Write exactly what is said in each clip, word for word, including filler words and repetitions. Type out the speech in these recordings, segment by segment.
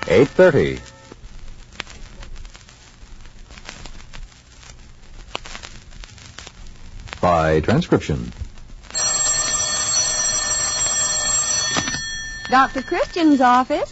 eight thirty. By transcription. Doctor Christian's office.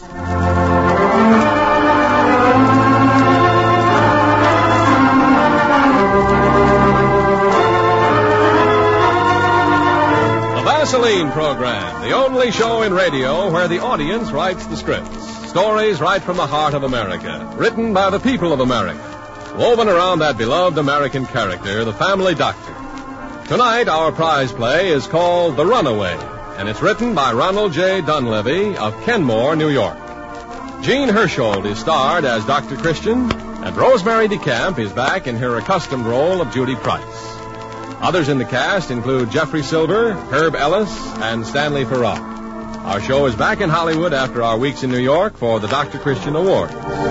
Vaseline program, the only show in radio where the audience writes the scripts. Stories right from the heart of America, written by the people of America, woven around that beloved American character, the family doctor. Tonight, our prize play is called The Runaway, and it's written by Ronald J. Dunleavy of Kenmore, New York. Jean Hersholt is starred as Doctor Christian, and Rosemary DeCamp is back in her accustomed role of Judy Price. Others in the cast include Jeffrey Silver, Herb Ellis, and Stanley Farrar. Our show is back in Hollywood after our weeks in New York for the Doctor Christian Award.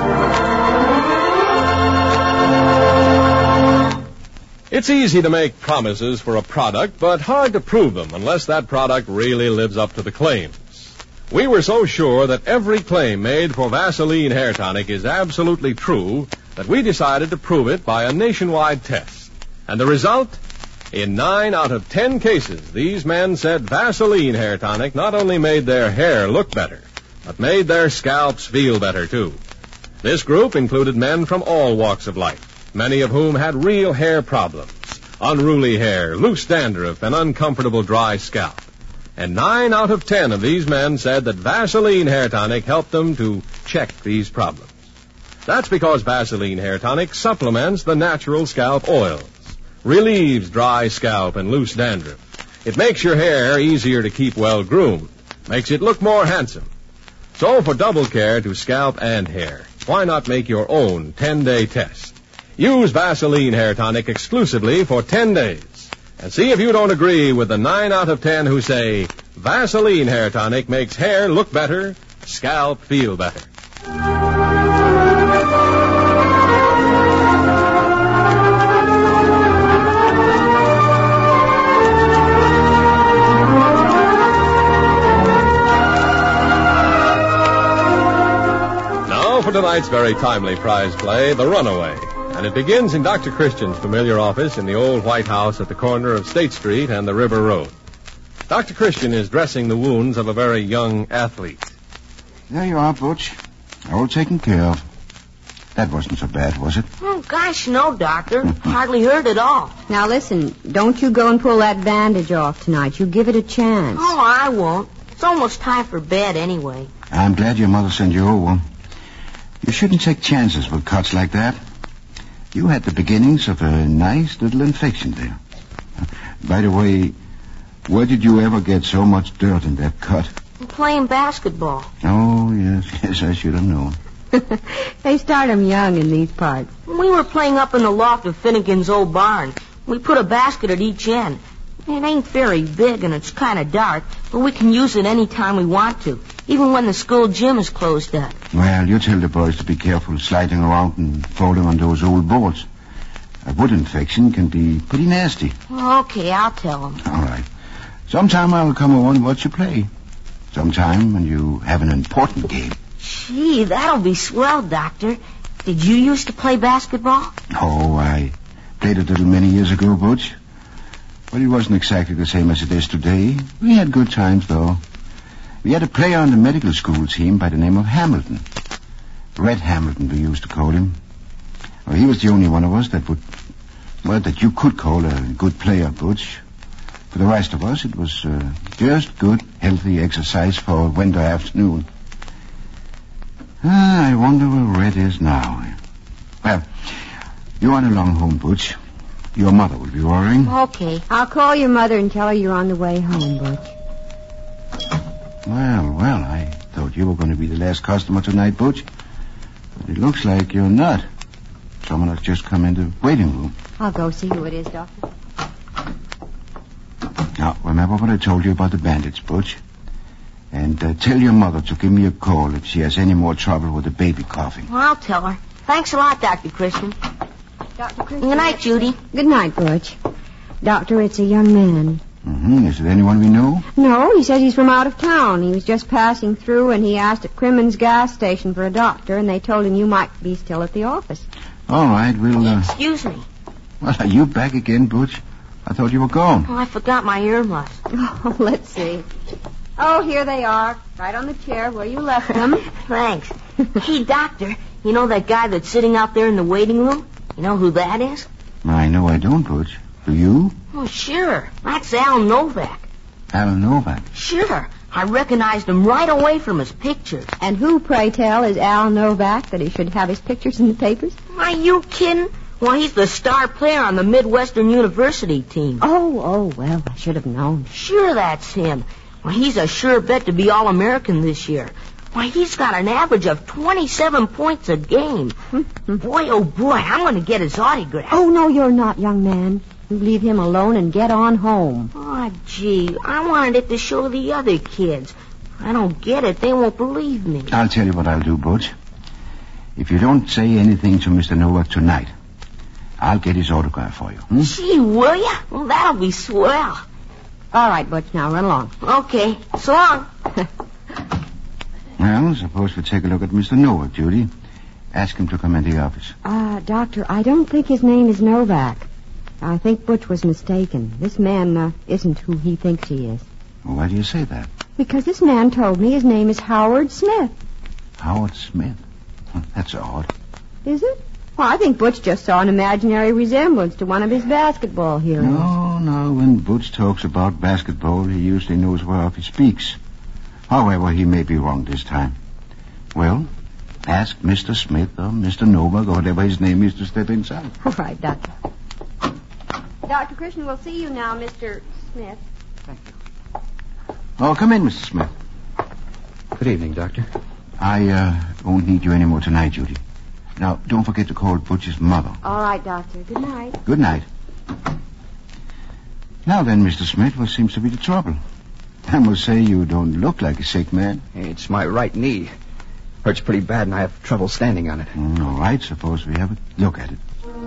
It's easy to make promises for a product, but hard to prove them unless that product really lives up to the claims. We were so sure that every claim made for Vaseline Hair Tonic is absolutely true that we decided to prove it by a nationwide test. And the result? In nine out of ten cases, these men said Vaseline Hair Tonic not only made their hair look better, but made their scalps feel better, too. This group included men from all walks of life, many of whom had real hair problems, unruly hair, loose dandruff, and uncomfortable dry scalp. And nine out of ten of these men said that Vaseline Hair Tonic helped them to check these problems. That's because Vaseline Hair Tonic supplements the natural scalp oils, relieves dry scalp and loose dandruff. It makes your hair easier to keep well groomed, makes it look more handsome. So for double care to scalp and hair, why not make your own ten-day test? Use Vaseline Hair Tonic exclusively for ten days and see if you don't agree with the nine out of ten who say Vaseline Hair Tonic makes hair look better, scalp feel better. For tonight's very timely prize play, The Runaway. And it begins in Doctor Christian's familiar office in the old White House at the corner of State Street and the River Road. Doctor Christian is dressing the wounds of a very young athlete. There you are, Butch. All taken care of. That wasn't so bad, was it? Oh, gosh, no, Doctor. Hardly hurt at all. Now, listen, don't you go and pull that bandage off tonight. You give it a chance. Oh, I won't. It's almost time for bed anyway. I'm glad your mother sent you over. You shouldn't take chances with cuts like that. You had the beginnings of a nice little infection there. By the way, where did you ever get so much dirt in that cut? I'm playing basketball. Oh, yes, yes, I should have known. They start 'em young in these parts. We were playing up in the loft of Finnegan's old barn. We put a basket at each end. It ain't very big and it's kind of dark, but we can use it any time we want to, even when the school gym is closed up. Well, you tell the boys to be careful sliding around and falling on those old boards. A wood infection can be pretty nasty. Okay, I'll tell them. All right. Sometime I'll come over and watch you play. Sometime when you have an important game. Gee, that'll be swell, Doctor. Did you used to play basketball? Oh, I played a little many years ago, Butch. But it wasn't exactly the same as it is today. We had good times, though. We had a player on the medical school team by the name of Hamilton. Red Hamilton, we used to call him. Well, he was the only one of us that would, well, that you could call a good player, Butch. For the rest of us, it was uh, just good, healthy exercise for a winter afternoon. Ah, I wonder where Red is now. Well, you run along home, Butch. Your mother will be worrying. Okay. I'll call your mother and tell her you're on the way home, Butch. Well, well, I thought you were going to be the last customer tonight, Butch. But it looks like you're not. Someone has just come into the waiting room. I'll go see who it is, Doctor. Now, remember what I told you about the bandits, Butch? And uh, tell your mother to give me a call if she has any more trouble with the baby coughing. Well, I'll tell her. Thanks a lot, Doctor Christian. Doctor Christian. Good night, Judy. Good night, Butch. Doctor, it's a young man. Mm-hmm. Is it anyone we know? No, he says he's from out of town. He was just passing through, and he asked at Crimmins gas station for a doctor, and they told him you might be still at the office. All right, we'll... Uh... Excuse me. Well, are you back again, Butch? I thought you were gone. Oh, I forgot my earmuffs. Oh, let's see. Oh, here they are, right on the chair where you left them. Thanks. Hey, doctor, you know that guy that's sitting out there in the waiting room? You know who that is? I know I don't, Butch. Do you? Oh, sure. That's Al Novak. Al Novak? Sure. I recognized him right away from his pictures. And who, pray tell, is Al Novak that he should have his pictures in the papers? Are you kidding? Well, he's the star player on the Midwestern University team. Oh, oh, well, I should have known. Sure, that's him. Well, he's a sure bet to be All-American this year. Why, he's got an average of twenty-seven points a game. Boy, oh boy, I'm going to get his autograph. Oh, no, you're not, young man. You leave him alone and get on home. Oh, gee, I wanted it to show the other kids. I don't get it. They won't believe me. I'll tell you what I'll do, Butch. If you don't say anything to Mister Novak tonight, I'll get his autograph for you. Hmm? Gee, will ya? Well, that'll be swell. All right, Butch, now run along. Okay, so long. Well, suppose we take a look at Mister Novak, Judy. Ask him to come in the office. Uh, Doctor, I don't think his name is Novak. I think Butch was mistaken. This man uh, isn't who he thinks he is. Well, why do you say that? Because this man told me his name is Howard Smith. Howard Smith? That's odd. Is it? Well, I think Butch just saw an imaginary resemblance to one of his basketball heroes. No, no. When Butch talks about basketball, he usually knows whereof he speaks. However, he may be wrong this time. Well, ask Mister Smith or Mister Novak or whatever his name is to step inside. All right, Doctor. Doctor Krishnan, we'll see you now, Mister Smith. Thank you. Oh, come in, Mister Smith. Good evening, Doctor. I uh, won't need you anymore tonight, Judy. Now, don't forget to call Butch's mother. All right, Doctor. Good night. Good night. Now then, Mister Smith, what seems to be the trouble? I must say you don't look like a sick man. It's my right knee. Hurts pretty bad, and I have trouble standing on it. Mm, all right, suppose we have a look at it.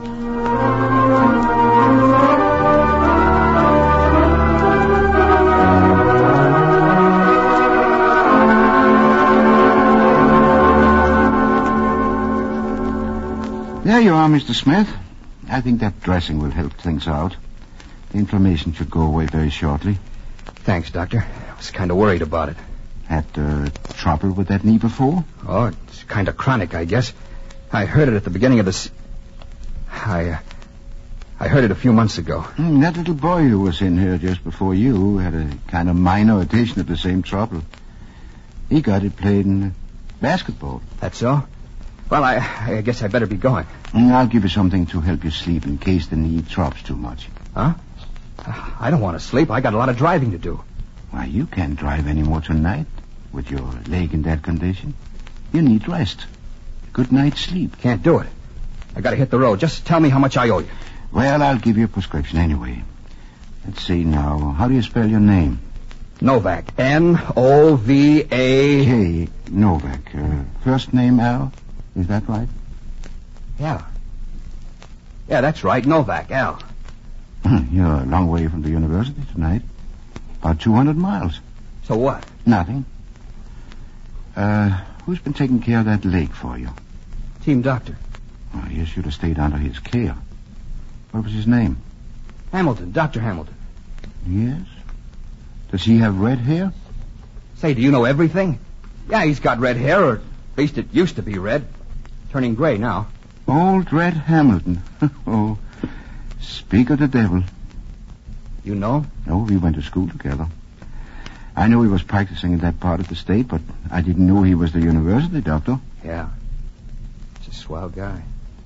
There you are, Mister Smith. I think that dressing will help things out. The inflammation should go away very shortly. Thanks, Doctor. I was kind of worried about it. Had uh, trouble with that knee before? Oh, it's kind of chronic, I guess. I heard it at the beginning of this. I, uh, I heard it a few months ago. Mm, that little boy who was in here just before you had a kind of minor addition of the same trouble. He got it playing basketball. That's all? Well, I, I guess I better be going. Mm, I'll give you something to help you sleep in case the knee drops too much. Huh? I don't want to sleep. I got a lot of driving to do. Why, you can't drive anymore tonight with your leg in that condition. You need rest. Good night's sleep. Can't do it. I got to hit the road. Just tell me how much I owe you. Well, I'll give you a prescription anyway. Let's see now. How do you spell your name? Novak. N O V A... K. Novak. Uh, first name Al? Is that right? Yeah. Yeah, that's right. Novak, Al. You're a long way from the university tonight. About two hundred miles. So what? Nothing. Uh, who's been taking care of that leg for you? Team doctor. Well, you should have stayed under his care. What was his name? Hamilton. Doctor Hamilton. Yes? Does he have red hair? Say, do you know everything? Yeah, he's got red hair, or at least it used to be red. Turning gray now. Old Red Hamilton. Oh, speak of the devil. You know? No, we went to school together. I knew he was practicing in that part of the state, but I didn't know he was the university doctor. Yeah. He's a swell guy.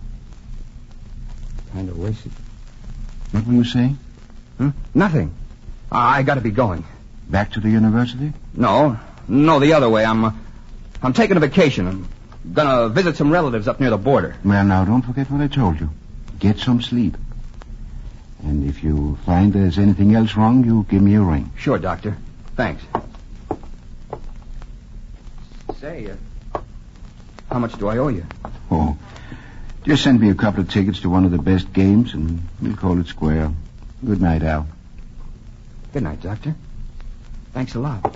Kind of wasted. What were you saying? Hmm? Nothing. I got to be going. Back to the university? No. No, the other way. I'm, uh, I'm taking a vacation. I'm gonna visit some relatives up near the border. Well, now, don't forget what I told you. Get some sleep. And if you find there's anything else wrong, you give me a ring. Sure, Doctor. Thanks. Say, uh, how much do I owe you? Oh, just send me a couple of tickets to one of the best games, and we'll call it square. Good night, Al. Good night, Doctor. Thanks a lot.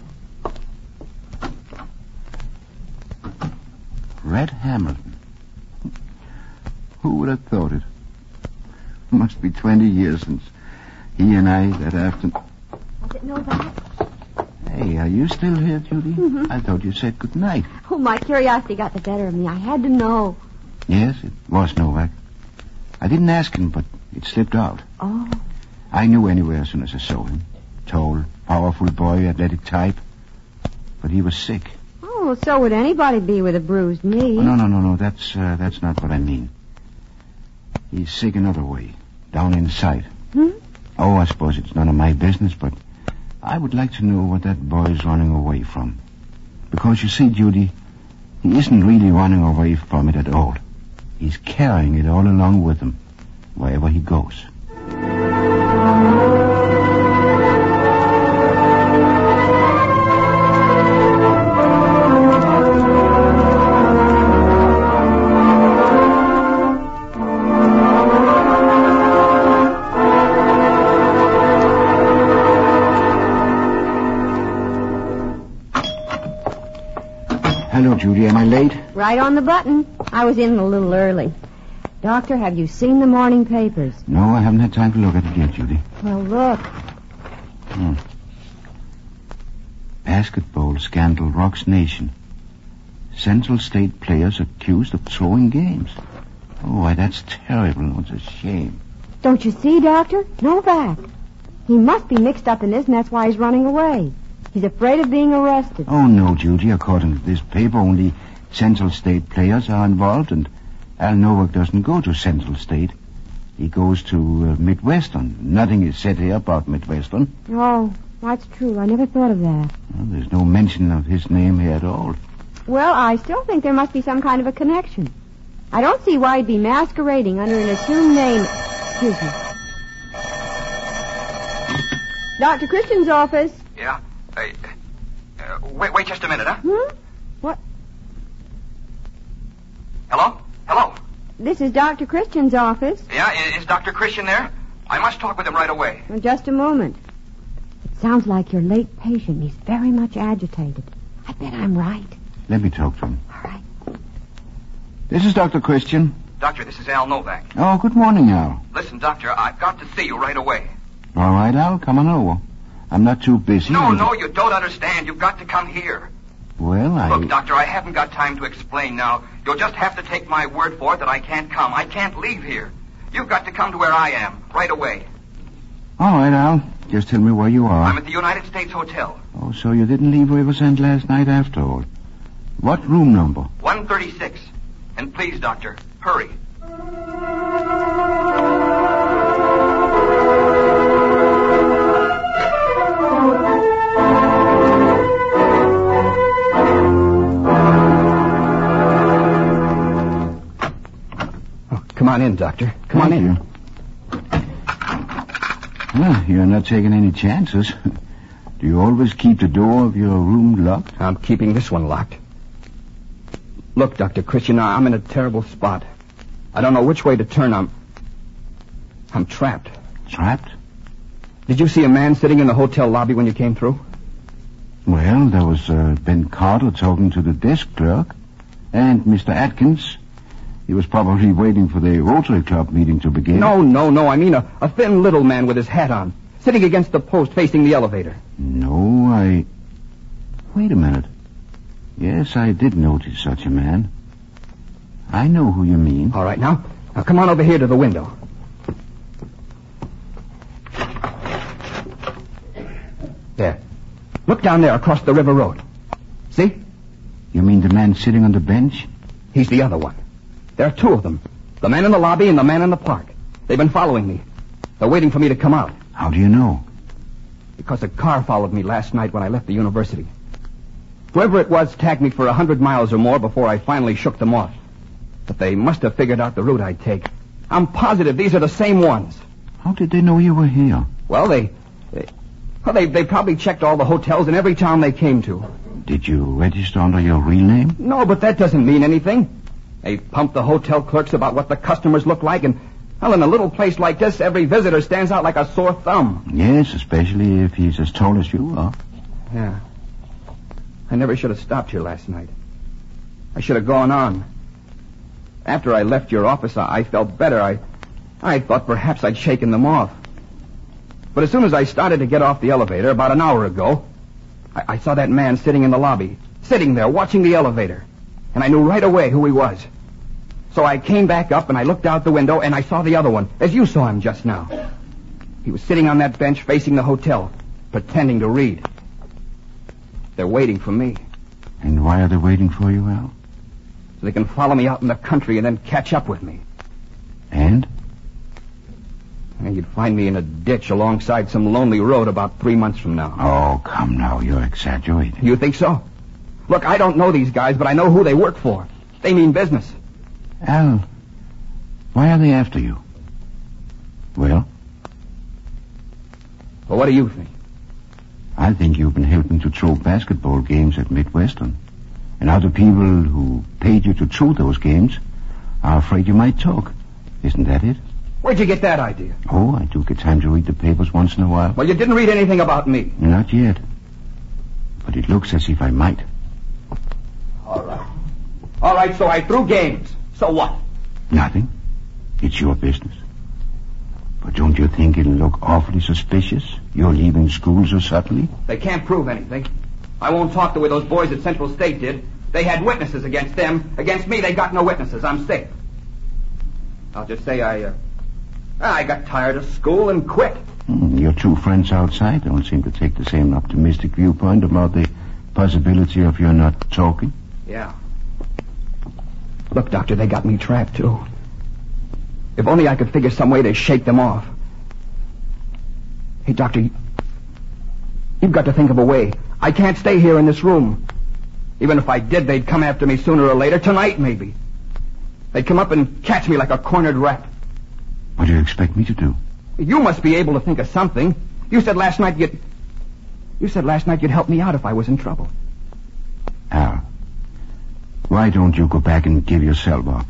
Red Hamilton. Who would have thought it? It must be twenty years since he and I that afternoon... Was it Novak? Hey, are you still here, Judy? Mm-hmm. I thought you said good night. Oh, my curiosity got the better of me. I had to know. Yes, it was Novak. I didn't ask him, but it slipped out. Oh. I knew anyway as soon as I saw him. Tall, powerful boy, athletic type. But he was sick. Oh, well, so would anybody be with a bruised knee. Oh, no, no, no, no. That's, uh, that's not what I mean. He's sick another way. Down inside. Hmm? Oh, I suppose it's none of my business, but I would like to know what that boy's running away from. Because, you see, Judy, he isn't really running away from it at all. He's carrying it all along with him, wherever he goes. Hello, Judy. Am I late? Right on the button. I was in a little early. Doctor, have you seen the morning papers? No, I haven't had time to look at it yet, Judy. Well, look. Hmm. Basketball scandal rocks nation. Central State players accused of throwing games. Oh, why, that's terrible. What a shame. Don't you see, Doctor? Novak. He must be mixed up in this, and that's why he's running away. He's afraid of being arrested. Oh, no, Judy. According to this paper, only Central State players are involved, and Al Novak doesn't go to Central State. He goes to uh, Midwestern. Nothing is said here about Midwestern. Oh, that's true. I never thought of that. Well, there's no mention of his name here at all. Well, I still think there must be some kind of a connection. I don't see why he'd be masquerading under an assumed name. Excuse me. Doctor Christian's office. Yeah? Hey, uh, wait, wait just a minute, huh? Hmm? What? Hello? Hello? This is Doctor Christian's office. Yeah, is, is Doctor Christian there? I must talk with him right away. Well, just a moment. It sounds like your late patient. He's very much agitated. I bet I'm right. Let me talk to him. All right. This is Doctor Christian. Doctor, this is Al Novak. Oh, good morning, Al. Listen, Doctor, I've got to see you right away. All right, Al, come on over. I'm not too busy. No, and... no, you don't understand. You've got to come here. Well, I... Look, Doctor, I haven't got time to explain now. You'll just have to take my word for it that I can't come. I can't leave here. You've got to come to where I am, right away. All right, Al. Just tell me where you are. I'm at the United States Hotel. Oh, so you didn't leave Riversend last night after all. What room number? one thirty-six. And please, Doctor, hurry. Come on in, Doctor. Come Thank on in. You. Well, you're not taking any chances. Do you always keep the door of your room locked? I'm keeping this one locked. Look, Doctor Christian, I'm in a terrible spot. I don't know which way to turn. I'm... I'm trapped. Trapped? Did you see a man sitting in the hotel lobby when you came through? Well, there was uh, Ben Carter talking to the desk clerk. And Mister Atkins. He was probably waiting for the Rotary Club meeting to begin. No, no, no. I mean a, a thin little man with his hat on, sitting against the post facing the elevator. No, I... Wait a minute. Yes, I did notice such a man. I know who you mean. All right, now, now come on over here to the window. There. Look down there across the river road. See? You mean the man sitting on the bench? He's the other one. There are two of them. The man in the lobby and the man in the park. They've been following me. They're waiting for me to come out. How do you know? Because a car followed me last night when I left the university. Whoever it was tagged me for a hundred miles or more before I finally shook them off. But they must have figured out the route I'd take. I'm positive these are the same ones. How did they know you were here? Well, they... they well, they, they probably checked all the hotels in every town they came to. Did you register under your real name? No, but that doesn't mean anything. They pumped the hotel clerks about what the customers look like, and Well, in a little place like this, every visitor stands out like a sore thumb. Yes, especially if he's as tall as you are. Yeah. I never should have stopped here last night. I should have gone on. After I left your office, I, I felt better. I, I thought perhaps I'd shaken them off. But as soon as I started to get off the elevator, about an hour ago, I, I saw that man sitting in the lobby, sitting there watching the elevator. And I knew right away who he was. So I came back up and I looked out the window and I saw the other one, as you saw him just now. He was sitting on that bench facing the hotel, pretending to read. They're waiting for me. And why are they waiting for you, Al? So they can follow me out in the country and then catch up with me. And? And you'd find me in a ditch alongside some lonely road about three months from now. Oh, come now, you're exaggerating. You think so? Look, I don't know these guys, but I know who they work for. They mean business. Al, why are they after you? Well? Well, what do you think? I think you've been helping to throw basketball games at Midwestern. And other people who paid you to throw those games are afraid you might talk. Isn't that it? Where'd you get that idea? Oh, I do get time to read the papers once in a while. Well, you didn't read anything about me. Not yet. But it looks as if I might. All right. All right, so I threw games. So what? Nothing. It's your business. But don't you think it'll look awfully suspicious? You're leaving school so suddenly? They can't prove anything. I won't talk the way those boys at Central State did. They had witnesses against them. Against me, they got no witnesses. I'm safe. I'll just say I, uh, I got tired of school and quit. Hmm, your two friends outside don't seem to take the same optimistic viewpoint about the possibility of your not talking. Yeah. Look, Doctor, they got me trapped, too. If only I could figure some way to shake them off. Hey, Doctor, you've got to think of a way. I can't stay here in this room. Even if I did, they'd come after me sooner or later. Tonight, maybe. They'd come up and catch me like a cornered rat. What do you expect me to do? You must be able to think of something. You said last night you'd... You said last night you'd help me out if I was in trouble. Al, why don't you go back and give yourself up?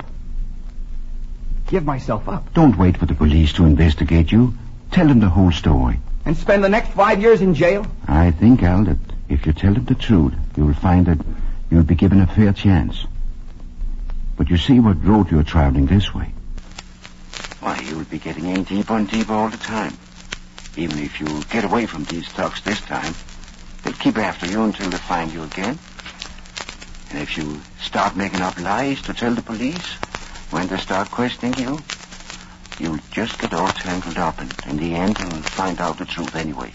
Give myself up? Don't wait for the police to investigate you. Tell them the whole story. And spend the next five years in jail? I think, Al, that if you tell them the truth, you'll find that you'll be given a fair chance. But you see what road you're traveling this way. Why, you'll be getting in deeper and deeper all the time. Even if you get away from these thugs this time, they'll keep after you until they find you again. And if you start making up lies to tell the police, when they start questioning you, you'll just get all tangled up, and in the end, you'll find out the truth anyway.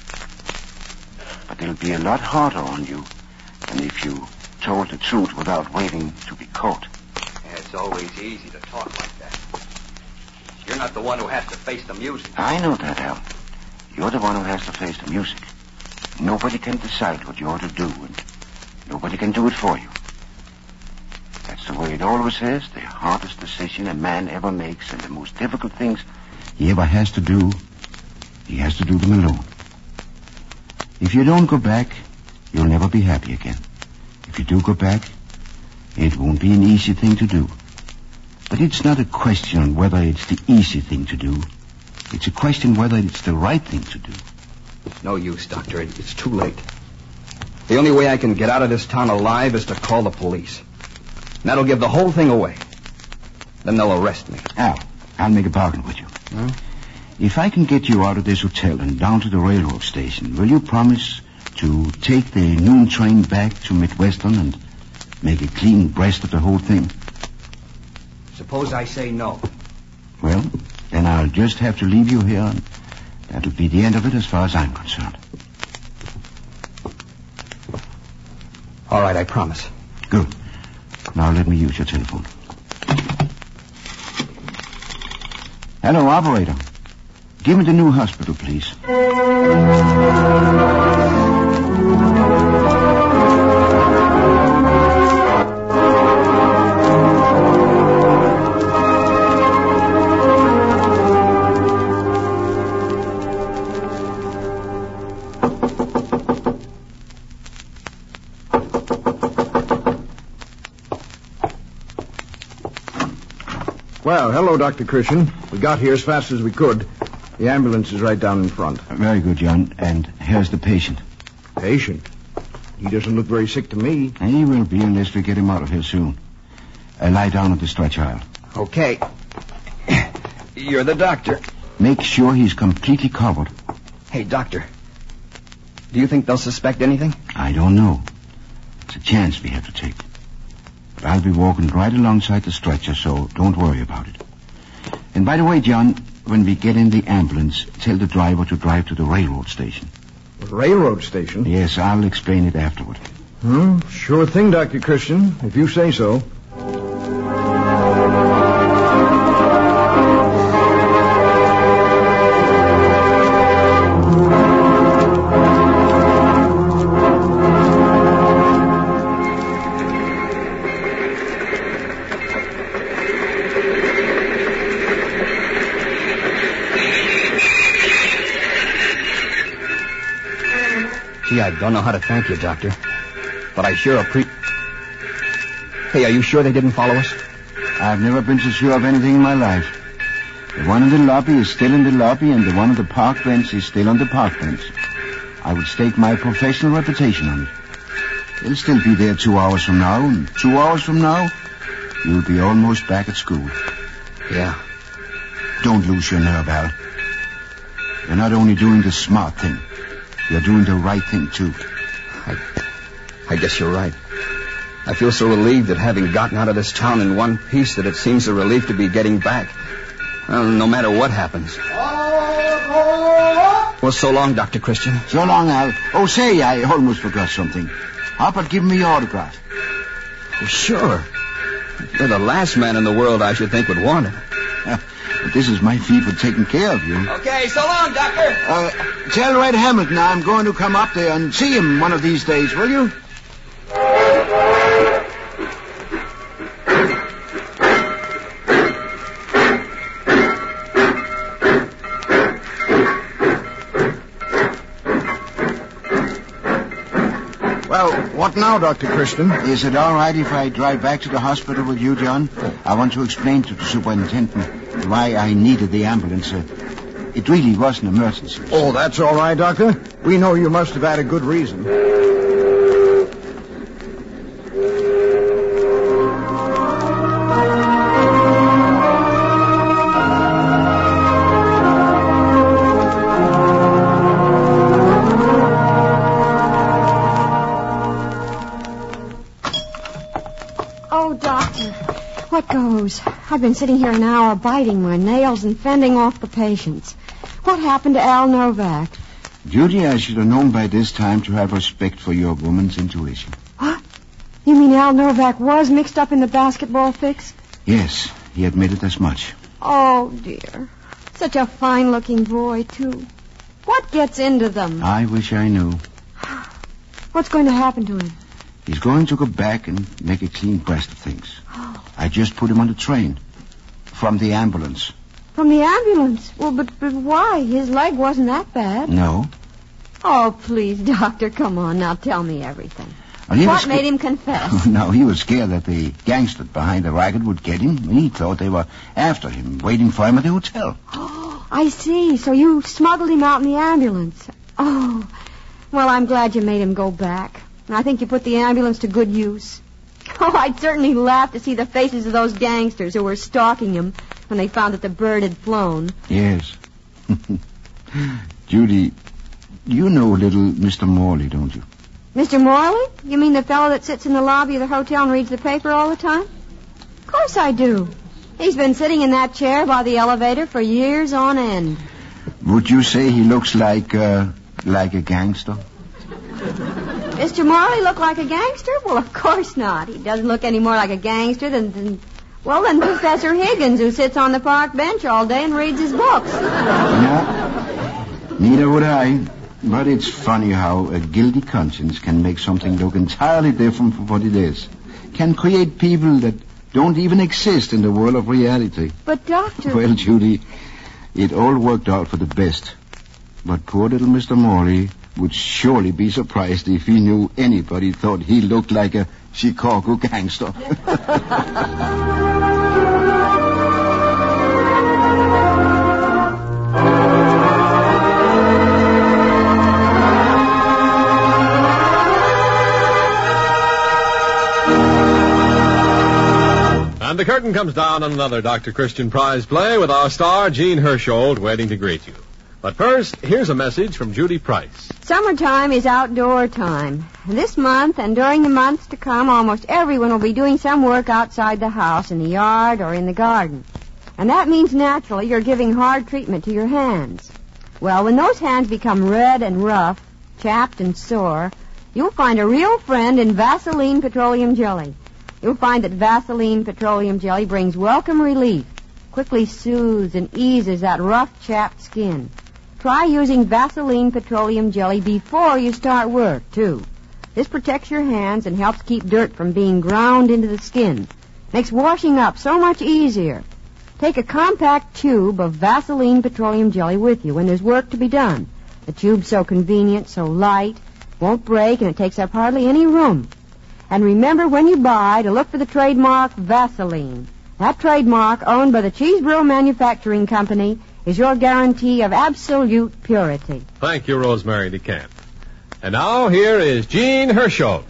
But it'll be a lot harder on you than if you told the truth without waiting to be caught. Yeah, it's always easy to talk like that. You're not the one who has to face the music. I know that, Al. You're the one who has to face the music. Nobody can decide what you ought to do, and nobody can do it for you. That's the way it always is. The hardest decision a man ever makes and the most difficult things he ever has to do, he has to do them alone. If you don't go back, you'll never be happy again. If you do go back, it won't be an easy thing to do. But it's not a question on whether it's the easy thing to do. It's a question whether it's the right thing to do. No use, Doctor. It's too late. The only way I can get out of this town alive is to call the police. And that'll give the whole thing away. Then they'll arrest me. Al, I'll make a bargain with you. Huh? If I can get you out of this hotel and down to the railroad station, will you promise to take the noon train back to Midwestern and make a clean breast of the whole thing? Suppose I say no. Well, then I'll just have to leave you here, and that'll be the end of it as far as I'm concerned. All right, I promise. Good. Now let me use your telephone. Hello, operator. Give me the new hospital, please. Well, hello, Doctor Christian. We got here as fast as we could. The ambulance is right down in front. Very good, John. And here's the patient. Patient? He doesn't look very sick to me. He will be unless we get him out of here soon. Uh, lie down on the stretch aisle. Okay. You're the doctor. Make sure he's completely covered. Hey, doctor. Do you think they'll suspect anything? I don't know. It's a chance we have to take. But I'll be walking right alongside the stretcher, so don't worry about it. And by the way, John, when we get in the ambulance, tell the driver to drive to the railroad station. The railroad station? Yes, I'll explain it afterward. Hmm, sure thing, Doctor Christian, if you say so. Gee, I don't know how to thank you, Doctor. But I sure appreciate... Hey, are you sure they didn't follow us? I've never been so sure of anything in my life. The one in the lobby is still in the lobby, and the one on the park bench is still on the park bench. I would stake my professional reputation on it. They'll still be there two hours from now, and two hours from now, you'll be almost back at school. Yeah. Don't lose your nerve, Al. You're not only doing the smart thing, you're doing the right thing, too. I, I guess you're right. I feel so relieved at having gotten out of this town in one piece that it seems a relief to be getting back. Well, no matter what happens. Well, so long, Doctor Christian. So long, Al. Oh, say, I almost forgot something. How about giving me your autograph? Oh, sure. You're the last man in the world I should think would want it. But this is my fee for taking care of you. Okay, so long, Doctor. Uh, tell Red Hamilton I'm going to come up there and see him one of these days, will you? Well, what now, Doctor Christian? Is it all right if I drive back to the hospital with you, John? I want to explain to the superintendent why I needed the ambulance. Uh, it really was an emergency. Oh, that's all right, Doctor. We know you must have had a good reason. Oh, Doctor, what goes? I've been sitting here an hour biting my nails and fending off the patients. What happened to Al Novak? Judy, I should have known by this time to have respect for your woman's intuition. What? You mean Al Novak was mixed up in the basketball fix? Yes, he admitted as much. Oh, dear. Such a fine-looking boy, too. What gets into them? I wish I knew. What's going to happen to him? He's going to go back and make a clean breast of things. I just put him on the train. From the ambulance. From the ambulance? Well, but, but why? His leg wasn't that bad. No. Oh, please, Doctor, come on. Now tell me everything. Well, he What was sca- made him confess? No, he was scared that the gangster behind the racket would get him. He thought they were after him, waiting for him at the hotel. Oh, I see. So you smuggled him out in the ambulance. Oh, well, I'm glad you made him go back. And I think you put the ambulance to good use. Oh, I'd certainly laugh to see the faces of those gangsters who were stalking him when they found that the bird had flown. Yes. Judy, you know little Mister Morley, don't you? Mister Morley? You mean the fellow that sits in the lobby of the hotel and reads the paper all the time? Of course I do. He's been sitting in that chair by the elevator for years on end. Would you say he looks like, uh, like a gangster? Mister Morley look like a gangster? Well, of course not. He doesn't look any more like a gangster than, than well, than Professor Higgins, who sits on the park bench all day and reads his books. No, neither would I. But it's funny how a guilty conscience can make something look entirely different from what it is. Can create people that don't even exist in the world of reality. But, Doctor... Well, Judy, it all worked out for the best. But poor little Mister Morley would surely be surprised if he knew anybody thought he looked like a Chicago gangster. And the curtain comes down on another Doctor Christian Prize play with our star, Jean Hersholt, waiting to greet you. But first, here's a message from Judy Price. Summertime is outdoor time. This month and during the months to come, almost everyone will be doing some work outside the house, in the yard or in the garden. And that means naturally you're giving hard treatment to your hands. Well, when those hands become red and rough, chapped and sore, you'll find a real friend in Vaseline Petroleum Jelly. You'll find that Vaseline Petroleum Jelly brings welcome relief, quickly soothes and eases that rough, chapped skin. Try using Vaseline Petroleum Jelly before you start work, too. This protects your hands and helps keep dirt from being ground into the skin. Makes washing up so much easier. Take a compact tube of Vaseline Petroleum Jelly with you when there's work to be done. The tube's so convenient, so light, won't break, and it takes up hardly any room. And remember when you buy to look for the trademark Vaseline. That trademark, owned by the Cheeseboro Manufacturing Company, is your guarantee of absolute purity. Thank you, Rosemary DeCamp. And now, here is Jean Hersholt.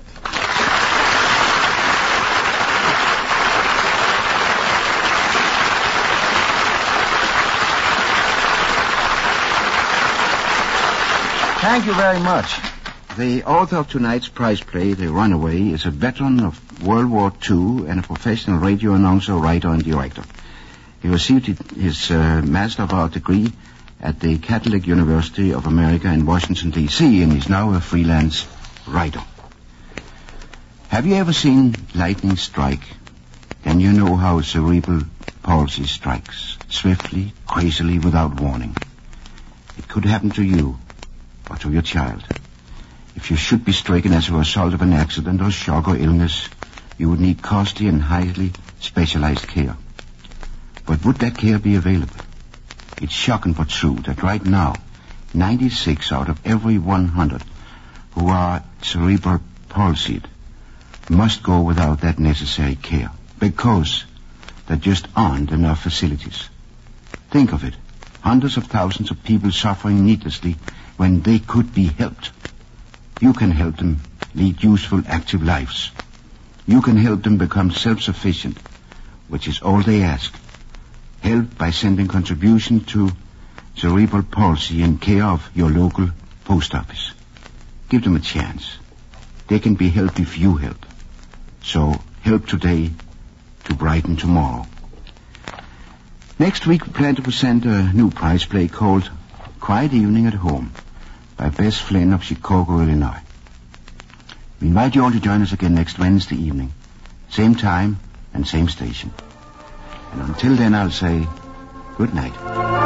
Thank you very much. The author of tonight's prize play, The Runaway, is a veteran of World War Two and a professional radio announcer, writer, and director. He received his uh, Master of Art degree at the Catholic University of America in Washington, D C, and is now a freelance writer. Have you ever seen lightning strike? Then you know how cerebral palsy strikes, swiftly, crazily, without warning. It could happen to you or to your child. If you should be stricken as a result of an accident or shock or illness, you would need costly and highly specialized care. But would that care be available? It's shocking but true that right now, ninety-six out of every one hundred who are cerebral palsied must go without that necessary care because there just aren't enough facilities. Think of it. Hundreds of thousands of people suffering needlessly when they could be helped. You can help them lead useful, active lives. You can help them become self-sufficient, which is all they ask. Help by sending contribution to cerebral palsy in care of your local post office. Give them a chance. They can be helped if you help. So help today to brighten tomorrow. Next week we plan to present a new prize play called Quiet Evening at Home by Bess Flynn of Chicago, Illinois. We invite you all to join us again next Wednesday evening. Same time and same station. And until then, I'll say good night.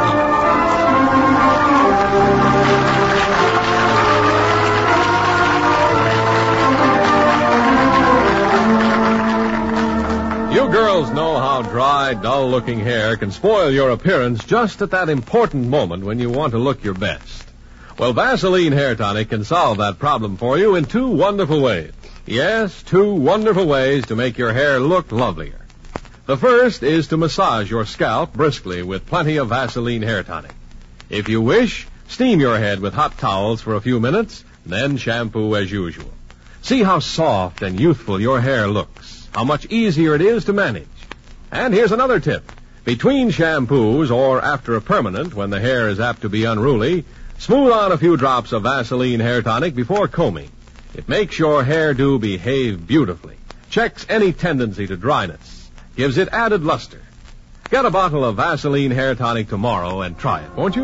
You girls know how dry, dull-looking hair can spoil your appearance just at that important moment when you want to look your best. Well, Vaseline Hair Tonic can solve that problem for you in two wonderful ways. Yes, two wonderful ways to make your hair look lovelier. The first is to massage your scalp briskly with plenty of Vaseline Hair Tonic. If you wish, steam your head with hot towels for a few minutes, then shampoo as usual. See how soft and youthful your hair looks, how much easier it is to manage. And here's another tip. Between shampoos or after a permanent, when the hair is apt to be unruly, smooth on a few drops of Vaseline Hair Tonic before combing. It makes your hairdo behave beautifully, checks any tendency to dryness, gives it added luster. Get a bottle of Vaseline Hair Tonic tomorrow and try it, won't you?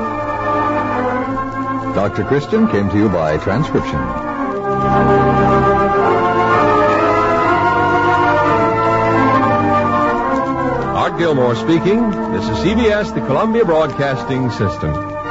Doctor Christian came to you by transcription. Art Gilmore speaking. This is C B S, the Columbia Broadcasting System.